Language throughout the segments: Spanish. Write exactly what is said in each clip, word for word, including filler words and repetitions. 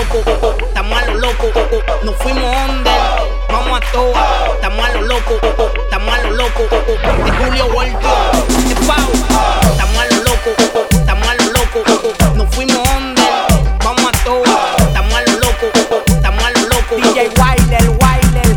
loco, estamos a lo loco, nos fuimos under, vamos a toa, estamos a lo loco, estamos a lo loco, de Julio Voltio, de Pau, estamos a lo loco, estamos a lo loco, nos fuimos under, vamos a toa, estamos a lo loco, estamos a lo loco. D J Wilder, Wilder.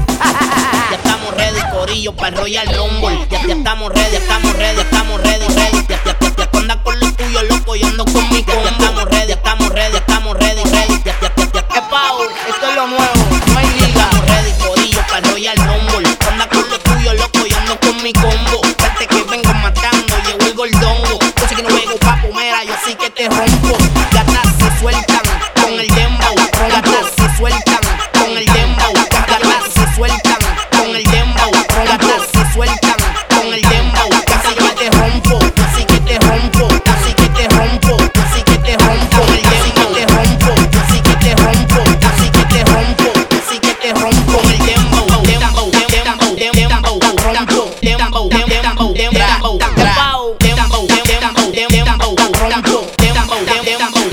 Ya estamos ready, corillo, para el Royal Rumble. Ya, ya estamos ready, ya estamos ready, ya estamos ready, ready. Ya, ya, ya, ya, tú andas con lo tuyo, loco, yo ando con mi combo. Ya estamos ready, ya estamos ready, ya estamos ready, ready. Ya, ya, ya, ya. Es Pau, esto es lo nuevo, no hay liga. Estamos ready, corillo, para el Royal Rumble. Tú andas con lo tuyo, loco, yo ando con mi combo. Gente que vengo matando, llegó el gordongo. Yo sé que no vengo papo, mera, yo sí que te rompo. Gatas se sueltan con el dembow. Gatas se sueltan con el dembow. Gatas se sueltan con el dembow. Gatas se sueltan con el dembow. Casi que te rompo, así que te rompo, así que te rompo, así que te rompo, el dembow te rompo, así que te rompo, así que te rompo, así que te rompo el dembow, dembow, dembow, dembow, rompo, dembow, dembow, dembow, dembow, dembow, dembow, dembow, rompo, dembow, dembow,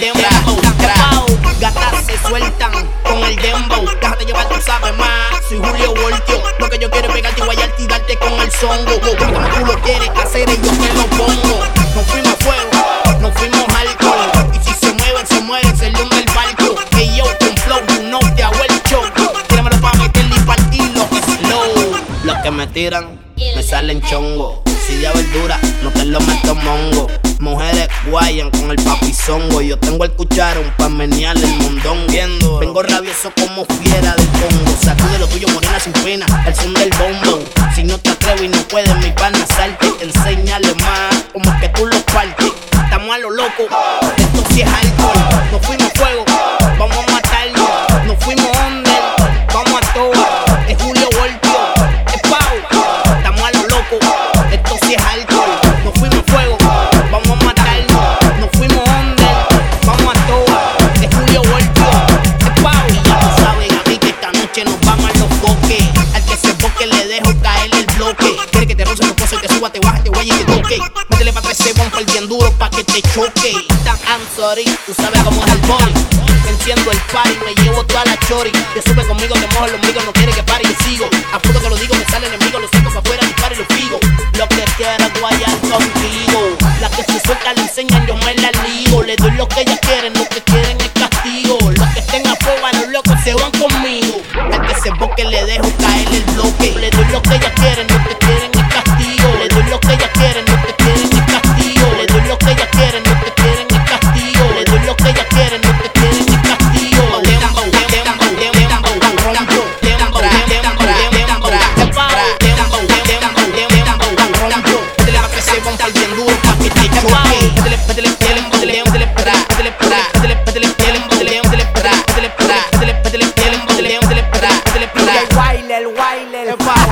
dembow, gatas se sueltan con el dembow, déjate llevar, tú sabes más, soy Julio Voltio, lo que yo quiero es pegarte y guayarte y darte con el songo, como tú lo quieres hacer y yo te lo pongo, nos fuimos a fuego, nos fuimos alcohol, y si se mueven, se mueren, se le hunde el barco, que yo con flow, you know, te hago el show, tíramelo pa' meterle y partirlo, slow, los que me tiran, me salen chongo, si de verdura, no te lo meto mongo, mujeres guayan con el papizongo, yo tengo el cucharón pa' menearle el mondón, viendo, vengo rabioso como fiera del Congo, sacude lo tuyo morena sin pena, el son del bombo, si no te atreves y no puedes mi pana salte, enséñale más, como que tú lo partes, estamos a lo loco, esto sí es alcohol, nos fuimos a fuego, vamos a matarlo, nos fuimos under, vamos a toa, es Julio Voltio, es Pau, estamos a lo loco, esto sí es alcohol, nos fuimos a fuego, vamos a matarlo, nos fuimos under, vamos a toa, es Julio Voltio, es Pau, y ya tú sabes a mí que esta noche nos vamos a los boques, al que se boque le dejo caer el bloque, quiere que te roce los pozos y te suba, te baja, te guaya y te toque, métele pa' tres bumper bien duro pa' que te choque, I'm sorry, tú sabes cómo es el body, enciendo el party, me llevo toda la chori, te sube conmigo, te mojo los migos, no quiere que pare y sigo, a puto que lo digo, me sale enemigo, los saco pa' afuera, disparo y los figo, lo que quiera guayar contigo, la que se suelta le enseñan, yo me la ligo, le doy lo que ellas quieren, lo que quieren es castigo, los que estén a prueba, los locos se van conmigo, al que se boque le dejo caer el bloque, le doy lo que ellas quieren, lo que quieren es castigo, le doy lo que ellas quieren, lo que quieren es castigo, le doy lo que ellas quieren, lo que quieren es castigo, le doy lo que ellas quieren, lo que quieren es castigo, dembow, dembow, dembow, rompo, dembow, dembow, dembow, dembow, dembow, dembow, rompo, métele pa' que se bomba bien duro pa' que te choque, métele, métele, métele, métele, métele, pra, métele, pra, métele, métele, métele, métele, métele, pra, métele, pra, métele, métele, métele, métele, métele, pra, métele, pra, D J Wilder, Wilder.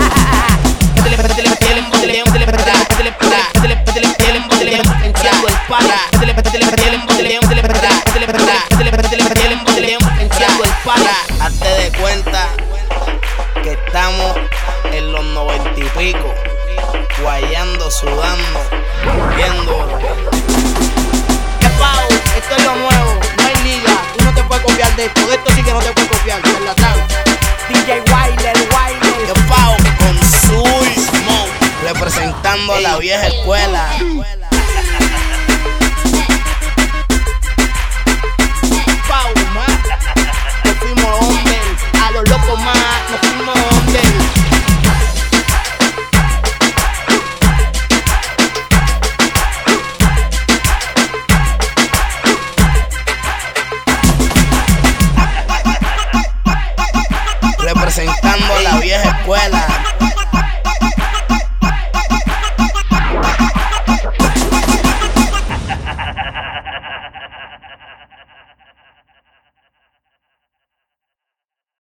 métele, métele, métele, métele, métele, pra, métele, pra, métele, métele, métele, métele, enciendo el para, métele, métele, métele, métele, métele, pra, métele, pra, métele, métele, métele, métele, enciendo el para. Hazte de cuenta que estamos en los noventa y pico, guayando, sudando, viendo. ¿Qué Pau? Esto es lo nuevo, no hay liga, tú no te puedes copiar de esto, de esto sí que no te puedes copiar, charlatán. D J Wilder, Wilder. ¿Qué Pau? Con Soul Smoke, representando a la vieja escuela. Pau, más, nos fuimos under, a los locos más, nos fuimos under. Representando a la vieja escuela.